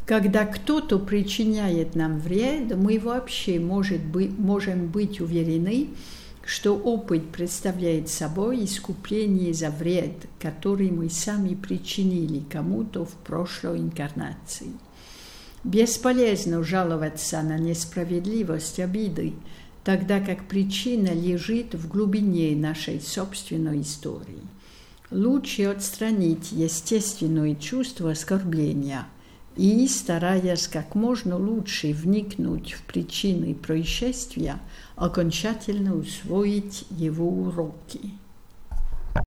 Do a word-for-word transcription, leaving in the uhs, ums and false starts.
Когда кто-то причиняет нам вред, мы вообще может быть, можем быть уверены, что опыт представляет собой искупление за вред, который мы сами причинили кому-то в прошлой инкарнации. Бесполезно жаловаться на несправедливость обиды, тогда как причина лежит в глубине нашей собственной истории. Лучше отстранить естественное чувство оскорбления и, стараясь как можно лучше вникнуть в причины происшествия, окончательно усвоить его уроки.